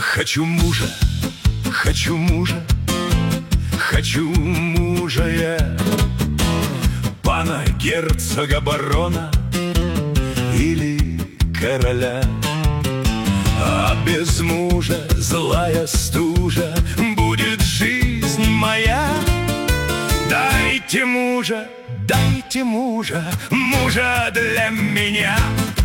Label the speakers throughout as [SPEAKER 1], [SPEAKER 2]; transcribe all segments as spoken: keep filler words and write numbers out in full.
[SPEAKER 1] Хочу мужа, хочу мужа, хочу мужа я, пана герцога барона или короля. А без мужа злая стужа будет жизнь моя. Дайте мужа, дайте мужа, мужа для меня.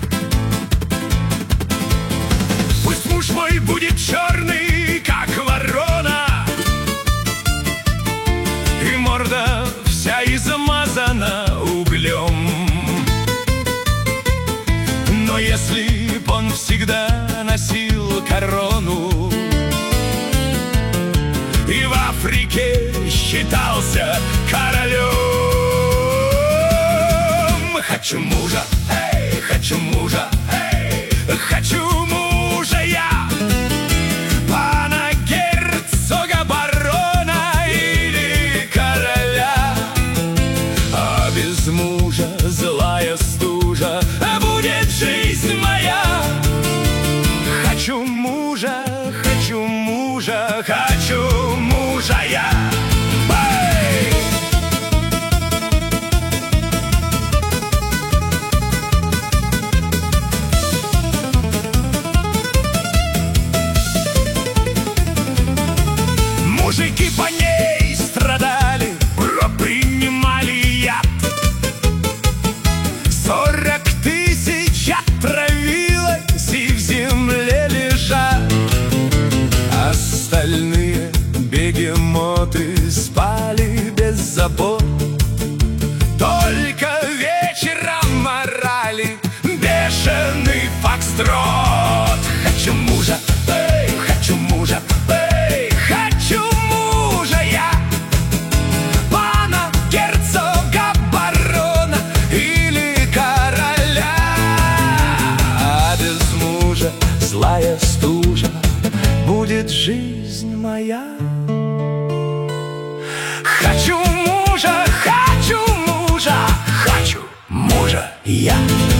[SPEAKER 1] Пусть муж мой будет черный, как ворона, и морда вся измазана углем. Но если б он всегда носил корону и в Африке считался королем. Хочу мужа, эй, хочу мужа, эй, хочу мужа я, пана герцога барона или короля. А без мужа злая стужа будет жизнь моя. Хочу мужа, хочу мужа, хочу мужа я. Эй! Мужики по ней страдали, принимали яд. Сорок тысяч отравилось и в земле лежат. Остальные бегемоты спали без забот, только вечером орали бешеный фокстрот. Хочу мужа, эй, хочу мужа, эй, хочу мужа я, пана герцога барона или короля. А без мужа злая стужа будет жизнь моя. Хочу мужа, хочу мужа, хочу мужа я.